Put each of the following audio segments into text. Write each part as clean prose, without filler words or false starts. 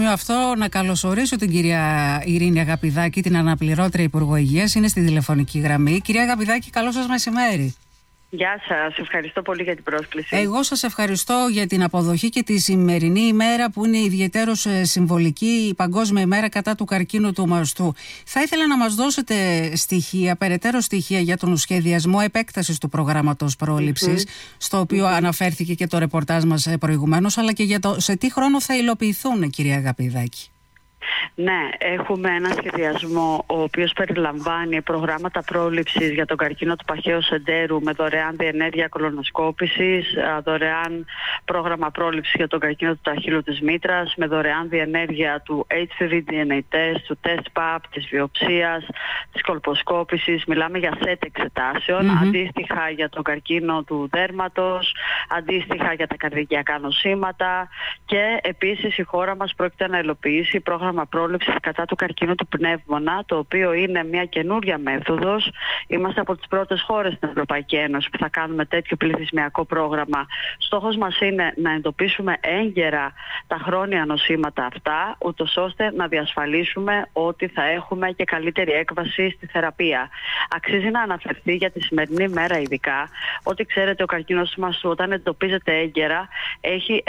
Αυτό να καλωσορίσω την κυρία Ειρήνη Αγαπηδάκη, την αναπληρώτρια Υπουργό Υγείας. Είναι στη τηλεφωνική γραμμή. Κυρία Αγαπηδάκη, καλό σας μεσημέρι. Γεια σας, ευχαριστώ πολύ για την πρόσκληση. Εγώ σας ευχαριστώ για την αποδοχή και τη σημερινή ημέρα που είναι ιδιαιτέρως συμβολική, η Παγκόσμια ημέρα κατά του καρκίνου του μαστού. Θα ήθελα να μας δώσετε στοιχεία, περαιτέρω στοιχεία για τον σχεδιασμό επέκτασης του προγράμματος πρόληψης, στο οποίο αναφέρθηκε και το ρεπορτάζ μας προηγουμένως, αλλά και για το σε τι χρόνο θα υλοποιηθούν, κυρία Αγαπηδάκη. Ναι, έχουμε ένα σχεδιασμό ο οποίος περιλαμβάνει προγράμματα πρόληψης για τον καρκίνο του παχαίου σεντέρου με δωρεάν διενέργεια κολονοσκόπησης, δωρεάν πρόγραμμα πρόληψης για τον καρκίνο του τραχύλου της μήτρας, με δωρεάν διενέργεια του HPV DNA test, του test PAP, της βιοψίας, της κολποσκόπησης. Μιλάμε για σετ εξετάσεων, αντίστοιχα για τον καρκίνο του δέρματος, αντίστοιχα για τα καρδιακά νοσήματα, και επίσης η χώρα μας πρόκειται να υλοποιήσει πρόγραμμα πρόληψης κατά του καρκίνου του πνεύμονα, το οποίο είναι μια καινούρια μέθοδος. Είμαστε από τις πρώτες χώρες στην Ευρωπαϊκή Ένωση που θα κάνουμε τέτοιο πληθυσμιακό πρόγραμμα. Στόχος μας είναι να εντοπίσουμε έγκαιρα τα χρόνια νοσήματα αυτά, ούτως ώστε να διασφαλίσουμε ότι θα έχουμε και καλύτερη έκβαση στη θεραπεία. Αξίζει να αναφερθεί για τη σημερινή μέρα ειδικά ότι ξέρετε ο καρκίνος του μαστού όταν εντοπίζεται έγκαιρα έχει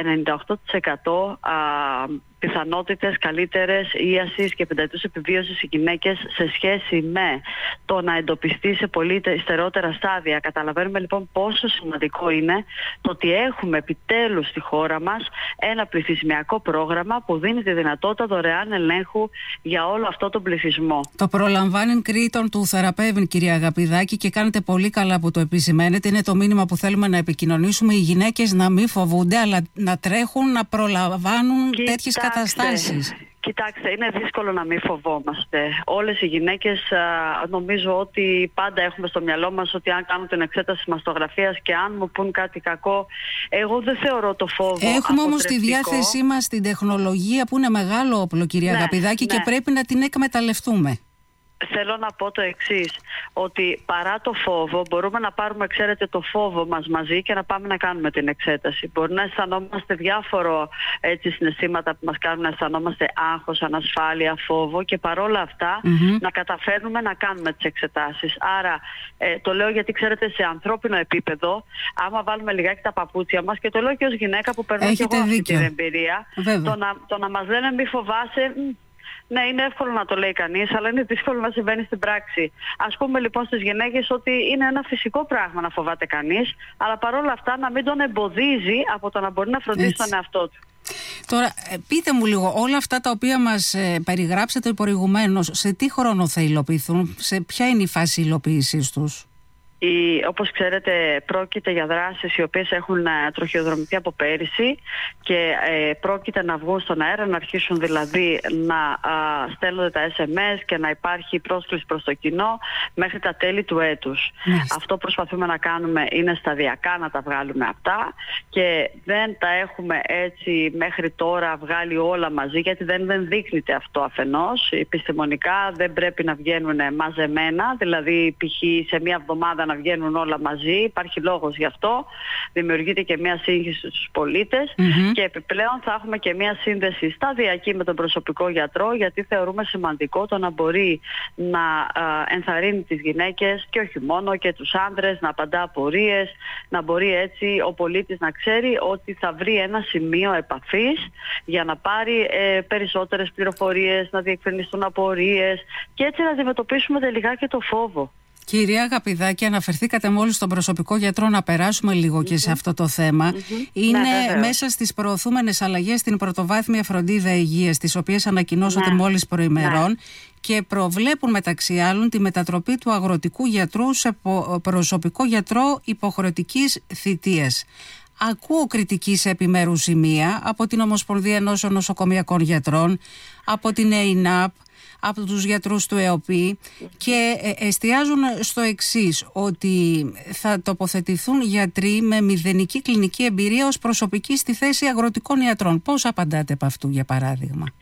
98% πιθανότητες καλύτερες ίασης και πενταετούς επιβίωσης οι γυναίκες σε σχέση με το να εντοπιστεί σε πολύ υστερότερα στάδια. Καταλαβαίνουμε λοιπόν πόσο σημαντικό είναι το ότι έχουμε επιτέλους στη χώρα μας ένα πληθυσμιακό πρόγραμμα που δίνει τη δυνατότητα δωρεάν ελέγχου για όλο αυτό τον πληθυσμό. Το προλαμβάνει κρήτων του θεραπεύει, κυρία Αγαπηδάκη, και κάνετε πολύ καλά που το επισημαίνετε. Είναι το μήνυμα που θέλουμε να επικοινωνήσουμε. Οι γυναίκες να μην φοβούνται, αλλά να τρέχουν, να προλαμβάνουν τέτοιες καταστάσεις. Κοιτάξτε, είναι δύσκολο να μην φοβόμαστε. Όλες οι γυναίκες νομίζω ότι πάντα έχουμε στο μυαλό μας ότι αν κάνουν την εξέταση μαστογραφίας και αν μου πούν κάτι κακό, εγώ δεν θεωρώ το φόβο. Έχουμε όμως στη διάθεσή μας την τεχνολογία που είναι μεγάλο όπλο, κυρία Αγαπηδάκη, και πρέπει να την εκμεταλλευτούμε. Θέλω να πω το εξής, ότι παρά το φόβο μπορούμε να πάρουμε, ξέρετε, το φόβο μας μαζί και να πάμε να κάνουμε την εξέταση. Μπορεί να αισθανόμαστε διάφορο συναισθήματα που μας κάνουν να αισθανόμαστε άγχος, ανασφάλεια, φόβο, και παρόλα αυτά να καταφέρνουμε να κάνουμε τις εξετάσεις. Άρα το λέω γιατί ξέρετε σε ανθρώπινο επίπεδο, άμα βάλουμε λιγάκι τα παπούτσια μας, και το λέω και ως γυναίκα που περνώ και εγώ αυτή την εμπειρία, το να μας λένε μη φοβάσαι. Ναι, είναι εύκολο να το λέει κανείς, αλλά είναι δύσκολο να συμβαίνει στην πράξη. Ας πούμε λοιπόν στις γυναίκες ότι είναι ένα φυσικό πράγμα να φοβάται κανείς, αλλά παρόλα αυτά να μην τον εμποδίζει από το να μπορεί να φροντίσει τον εαυτό του. Τώρα, πείτε μου λίγο, όλα αυτά τα οποία μας περιγράψατε προηγουμένως, σε τι χρόνο θα υλοποιηθούν, σε ποια είναι η φάση υλοποίησής τους? Όπως ξέρετε, πρόκειται για δράσεις οι οποίες έχουν τροχιοδρομηθεί από πέρυσι και πρόκειται να βγουν στον αέρα, να αρχίσουν δηλαδή να στέλνονται τα SMS και να υπάρχει πρόσκληση προς το κοινό μέχρι τα τέλη του έτους. Αυτό προσπαθούμε να κάνουμε είναι σταδιακά να τα βγάλουμε αυτά και δεν τα έχουμε έτσι μέχρι τώρα βγάλει όλα μαζί, γιατί δεν δείχνεται αυτό αφενός. Επιστημονικά δεν πρέπει να βγαίνουν μαζεμένα, δηλαδή π.χ. σε μία εβδομάδα να βγαίνουν όλα μαζί, υπάρχει λόγος γι' αυτό, δημιουργείται και μια σύγχυση στους πολίτες και επιπλέον θα έχουμε και μια σύνδεση σταδιακή με τον προσωπικό γιατρό, γιατί θεωρούμε σημαντικό το να μπορεί να ενθαρρύνει τις γυναίκες και όχι μόνο, και τους άντρες, να απαντά απορίες, να μπορεί έτσι ο πολίτης να ξέρει ότι θα βρει ένα σημείο επαφής για να πάρει περισσότερες πληροφορίες, να διευκρινιστούν απορίες και έτσι να αντιμετωπίσουμε τελικά και το φόβο. Κυρία Αγαπηδάκη, αναφερθήκατε μόλις στον προσωπικό γιατρό, να περάσουμε λίγο και σε αυτό το θέμα. Είναι μέσα στις προωθούμενες αλλαγές στην πρωτοβάθμια φροντίδα υγείας, τις οποίες ανακοινώσατε μόλις προημερών, και προβλέπουν μεταξύ άλλων τη μετατροπή του αγροτικού γιατρού σε προσωπικό γιατρό υποχρεωτικής θητείας. Ακούω κριτική σε επιμέρους σημεία από την Ομοσπονδία Ενώσεων Νοσοκομιακών Γιατρών, από την ΕΙΝΑΠ, από τους γιατρούς του ΕΟΠΗ, και εστιάζουν στο εξής, ότι θα τοποθετηθούν γιατροί με μηδενική κλινική εμπειρία ως προσωπική στη θέση αγροτικών ιατρών. Πώς απαντάτε από αυτού, για παράδειγμα?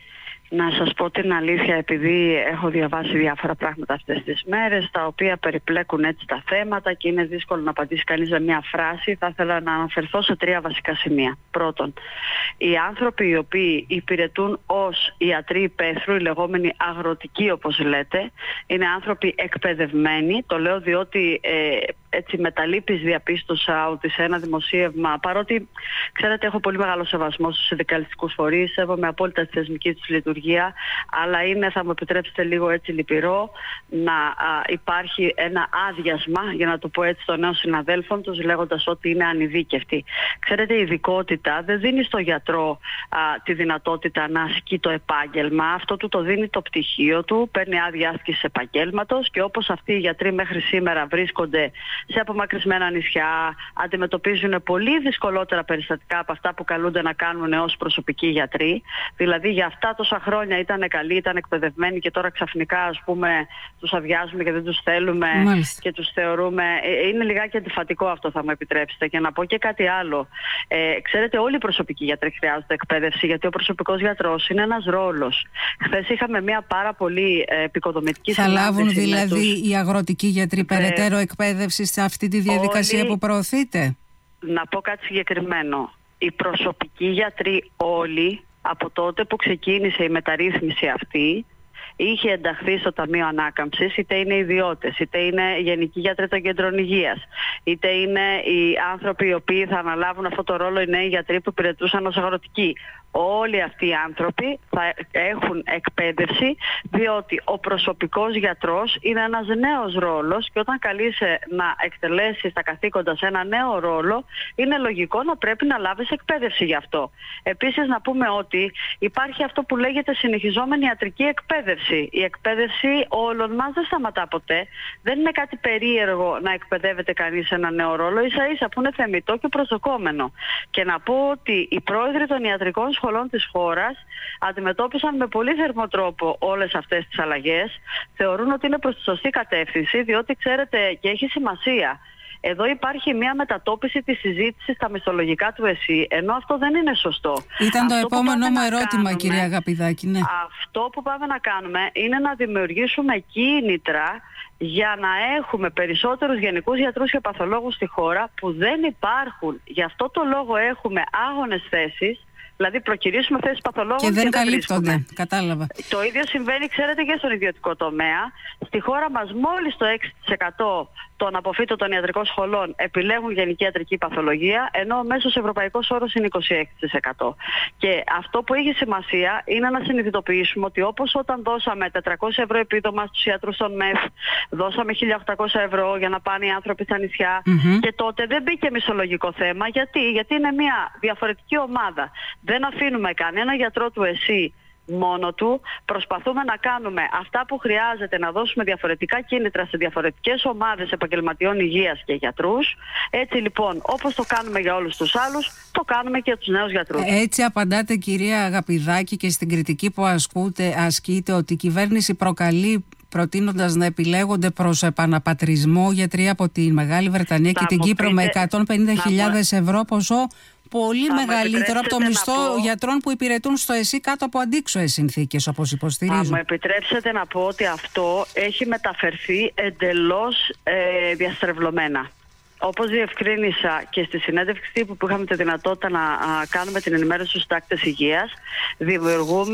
Να σας πω την αλήθεια, επειδή έχω διαβάσει διάφορα πράγματα αυτές τις μέρες, τα οποία περιπλέκουν έτσι τα θέματα και είναι δύσκολο να απαντήσει κανείς με μια φράση, θα ήθελα να αναφερθώ σε 3 βασικά σημεία. Πρώτον, οι άνθρωποι οι οποίοι υπηρετούν ως ιατροί υπαίθρου, οι λεγόμενοι αγροτικοί όπως λέτε, είναι άνθρωποι εκπαιδευμένοι. Το λέω διότι έτσι με τα λύπης διαπίστωσα ότι σε ένα δημοσίευμα, παρότι ξέρετε έχω πολύ μεγάλο σεβασμό στους συνδικαλιστικούς φορείς, σέβομαι απόλυτα τη θεσμική τους λειτουργία, αλλά είναι, θα μου επιτρέψετε λίγο έτσι λυπηρό, να υπάρχει ένα άδειασμα, για να το πω έτσι, των νέων συναδέλφων τους, λέγοντας ότι είναι ανειδίκευτοι. Ξέρετε, η ειδικότητα δεν δίνει στο γιατρό τη δυνατότητα να ασκεί το επάγγελμα. Αυτό του το δίνει το πτυχίο του, παίρνει άδεια άσκησης επαγγέλματος, και όπως αυτοί οι γιατροί μέχρι σήμερα βρίσκονται σε απομακρυσμένα νησιά, αντιμετωπίζουν πολύ δυσκολότερα περιστατικά από αυτά που καλούνται να κάνουν ως προσωπικοί γιατροί. Δηλαδή για αυτά τόσα χρόνια ήταν καλοί, ήταν εκπαιδευμένοι, και τώρα ξαφνικά ας πούμε τους αδειάζουμε και δεν τους θέλουμε. Μάλιστα. Και τους θεωρούμε. Είναι λιγάκι αντιφατικό αυτό, θα μου επιτρέψετε. Και να πω και κάτι άλλο. Ξέρετε, όλοι οι προσωπικοί γιατροί χρειάζονται εκπαίδευση, γιατί ο προσωπικός γιατρός είναι ένας ρόλος. Χθες είχαμε μια πάρα πολύ επικοδομητική συνάντηση. Θα λάβουν δηλαδή οι αγροτικοί γιατροί περαιτέρω εκπαίδευση σε αυτή τη διαδικασία που προωθείτε? Να πω κάτι συγκεκριμένο. Οι προσωπικοί γιατροί όλοι, από τότε που ξεκίνησε η μεταρρύθμιση αυτή, είχε ενταχθεί στο Ταμείο Ανάκαμψης, είτε είναι ιδιώτες, είτε είναι γενικοί γιατροί των κέντρων υγείας, είτε είναι οι άνθρωποι οι οποίοι θα αναλάβουν αυτό το ρόλο, οι νέοι γιατροί που υπηρετούσαν ως αγροτικοί. Όλοι αυτοί οι άνθρωποι θα έχουν εκπαίδευση, διότι ο προσωπικός γιατρός είναι ένας νέος ρόλος, και όταν καλείσαι να εκτελέσεις τα καθήκοντα σε ένα νέο ρόλο, είναι λογικό να πρέπει να λάβεις εκπαίδευση γι' αυτό. Επίσης να πούμε ότι υπάρχει αυτό που λέγεται συνεχιζόμενη ιατρική εκπαίδευση. Η εκπαίδευση όλων μας δεν σταματά ποτέ. Δεν είναι κάτι περίεργο να εκπαιδεύεται κανείς σε ένα νέο ρόλο, ίσα ίσα που είναι θεμιτό και προσδοκόμενο. Και να πω ότι οι πρόεδροι των ιατρικών σχολών της χώρας αντιμετώπισαν με πολύ θερμό τρόπο όλες αυτές τις αλλαγές. Θεωρούν ότι είναι προς τη σωστή κατεύθυνση, διότι ξέρετε, και έχει σημασία. Εδώ υπάρχει μια μετατόπιση της συζήτησης στα μισθολογικά του ΕΣΥ, ενώ αυτό δεν είναι σωστό. Ήταν αυτό το επόμενο μου ερώτημα, κυρία Αγαπηδάκη. Ναι. Αυτό που πάμε να κάνουμε είναι να δημιουργήσουμε κίνητρα για να έχουμε περισσότερους γενικούς γιατρούς και παθολόγους στη χώρα, που δεν υπάρχουν. Γι' αυτό το λόγο έχουμε άγονες θέσεις. Δηλαδή προκυρήσουμε θέσεις παθολόγων και δεν καλύπτονται. Κατάλαβα. Το ίδιο συμβαίνει, ξέρετε, και στον ιδιωτικό τομέα. Στη χώρα μας μόλις το 6% των αποφύτων ιατρικών σχολών επιλέγουν γενική ιατρική παθολογία, ενώ ο μέσος ευρωπαϊκός όρος είναι 26%. Και αυτό που έχει σημασία είναι να συνειδητοποιήσουμε ότι όπως όταν δώσαμε 400 ευρώ επίδομα στους ιατρούς των ΜΕΦ, δώσαμε 1.800 ευρώ για να πάνε οι άνθρωποι στα νησιά, και τότε δεν μπήκε μισθολογικό θέμα. Γιατί είναι μια διαφορετική ομάδα. Δεν αφήνουμε κανένα γιατρό του ΕΣΥ μόνο του. Προσπαθούμε να κάνουμε αυτά που χρειάζεται, να δώσουμε διαφορετικά κίνητρα σε διαφορετικές ομάδες επαγγελματιών υγείας και γιατρούς. Έτσι λοιπόν, όπως το κάνουμε για όλους τους άλλους, το κάνουμε και για τους νέους γιατρούς. Έτσι απαντάτε, κυρία Αγαπηδάκη, και στην κριτική που ασκείτε ότι η κυβέρνηση προκαλεί, προτείνοντας να επιλέγονται προς επαναπατρισμό γιατροί από τη Μεγάλη Βρετανία και την Κύπρο με 150.000 ευρώ ποσό, πολύ μεγαλύτερο από το μισθό γιατρών που υπηρετούν στο ΕΣΥ κάτω από αντίξωες συνθήκες, όπως υποστηρίζουν. Θα μου επιτρέψετε να πω ότι αυτό έχει μεταφερθεί εντελώς διαστρεβλωμένα. Όπως διευκρίνησα και στη συνέντευξη τύπου που είχαμε τη δυνατότητα να κάνουμε την ενημέρωση στους συντάκτες υγείας, δημιουργούμε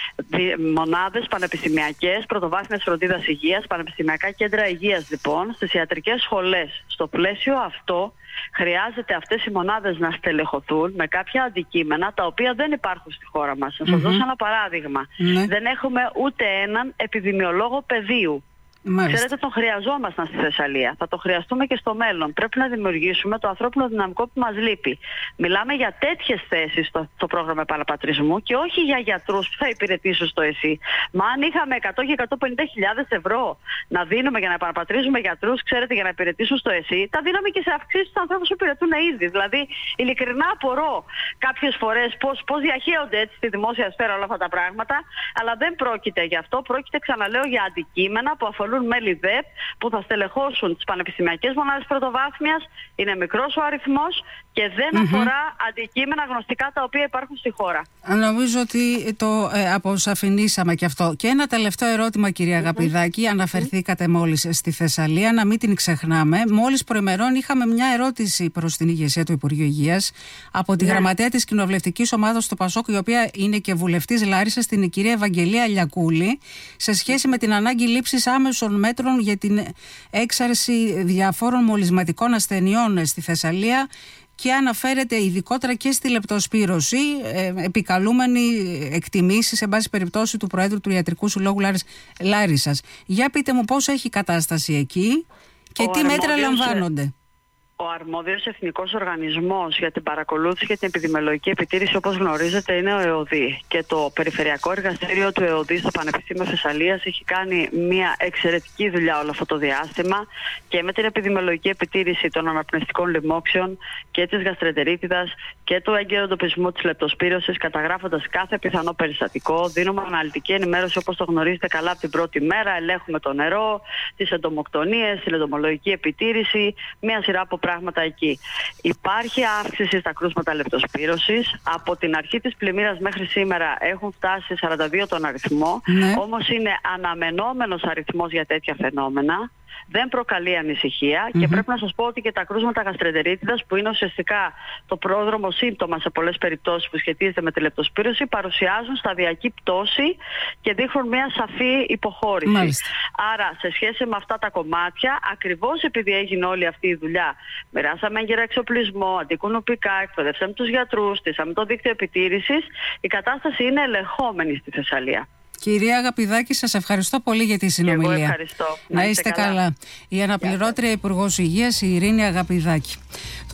μονάδες πανεπιστημιακές, πρωτοβάθμιας φροντίδας υγείας, πανεπιστημιακά κέντρα υγείας λοιπόν, στις ιατρικές σχολές. Στο πλαίσιο αυτό χρειάζεται αυτές οι μονάδες να στελεχωθούν με κάποια αντικείμενα τα οποία δεν υπάρχουν στη χώρα μας. Να σας δώσω ένα παράδειγμα. Δεν έχουμε ούτε έναν επιδημιολόγο παιδείου. Μάλιστα. Ξέρετε, τον χρειαζόμασταν στη Θεσσαλία. Θα το χρειαστούμε και στο μέλλον. Πρέπει να δημιουργήσουμε το ανθρώπινο δυναμικό που μας λείπει. Μιλάμε για τέτοιες θέσεις στο πρόγραμμα επαναπατρισμού και όχι για γιατρούς που θα υπηρετήσουν στο ΕΣΥ. Μα αν είχαμε 100 και 150.000 ευρώ να δίνουμε για να επαναπατρίζουμε γιατρούς, ξέρετε, για να υπηρετήσουν στο ΕΣΥ, τα δίναμε και σε αυξήσεις στους ανθρώπους που υπηρετούν ήδη. Δηλαδή, ειλικρινά απορώ κάποιες φορές πώς διαχέονται έτσι στη δημόσια σφαίρα όλα αυτά τα πράγματα, αλλά δεν πρόκειται γι' αυτό. Πρόκειται, ξαναλέω, για αντικείμενα που αφορούν μέλη ΔΕΠ που θα στελεχώσουν τις πανεπιστημιακές μονάδες πρωτοβάθμιας. Είναι μικρός ο αριθμός και δεν αφορά αντικείμενα γνωστικά τα οποία υπάρχουν στη χώρα. Νομίζω ότι το αποσαφηνίσαμε και αυτό. Και ένα τελευταίο ερώτημα, κυρία Αγαπηδάκη. Αναφερθήκατε μόλις στη Θεσσαλία, να μην την ξεχνάμε. Μόλις προημερών είχαμε μια ερώτηση προς την ηγεσία του Υπουργείου Υγείας από τη γραμματέα της κοινοβουλευτικής ομάδας του ΠΑΣΟΚ, η οποία είναι και βουλευτής Λάρισσας, την κυρία Ευαγγελία Λιακούλη, σε σχέση με την ανάγκη λήψης άμεσων μέτρων για την έξαρση διαφόρων μολυσματικών ασθενειών στη Θεσσαλία. Και αναφέρεται ειδικότερα και στη λεπτοσπύρωση, επικαλούμενη εκτιμήσεις, σε πάση περιπτώσει, του Προέδρου του Ιατρικού Συλλόγου Λάρισσας. Για πείτε μου πώς έχει κατάσταση εκεί και τι μέτρα λαμβάνονται. Ο αρμόδιος εθνικός οργανισμός για την παρακολούθηση και την επιδημιολογική επιτήρηση, όπως γνωρίζετε, είναι ο ΕΟΔΗ. Και το Περιφερειακό Εργαστήριο του ΕΟΔΗ στο Πανεπιστήμιο Θεσσαλίας έχει κάνει μια εξαιρετική δουλειά όλο αυτό το διάστημα και με την επιδημιολογική επιτήρηση των αναπνευστικών λοιμόξεων και της γαστρεντερίτιδας και του έγκαιρου εντοπισμού της λεπτοσπύρωσης, καταγράφοντας κάθε πιθανό περιστατικό. Δίνουμε αναλυτική ενημέρωση, όπως το γνωρίζετε καλά, από την πρώτη μέρα. Ελέγχουμε το νερό, τις εντομοκτονίες, τη λεπτομολογική επιτήρηση, μια σειρά από πράγματα εκεί. Υπάρχει αύξηση στα κρούσματα λεπτοσπύρωσης. Από την αρχή της πλημμύρας μέχρι σήμερα έχουν φτάσει 42 τον αριθμό. Όμως είναι αναμενόμενος αριθμός για τέτοια φαινόμενα. Δεν προκαλεί ανησυχία και πρέπει να σας πω ότι και τα κρούσματα γαστρεντερίτιδας, που είναι ουσιαστικά το πρόδρομο σύμπτωμα σε πολλές περιπτώσεις που σχετίζεται με τη λεπτοσπύρωση, παρουσιάζουν σταδιακή πτώση και δείχνουν μια σαφή υποχώρηση. Μάλιστα. Άρα, σε σχέση με αυτά τα κομμάτια, ακριβώς επειδή έγινε όλη αυτή η δουλειά, μοιράσαμε έγκαιρα εξοπλισμό, αντικουνοπικά, εκπαιδεύσαμε τους γιατρούς, στήσαμε το δίκτυο επιτήρησης, η κατάσταση είναι ελεγχόμενη στη Θεσσαλία. Κυρία Αγαπηδάκη, σας ευχαριστώ πολύ για τη συνομιλία. Εγώ ευχαριστώ. Να είστε καλά. Η αναπληρώτρια Υπουργός Υγείας, η Ειρήνη Αγαπηδάκη.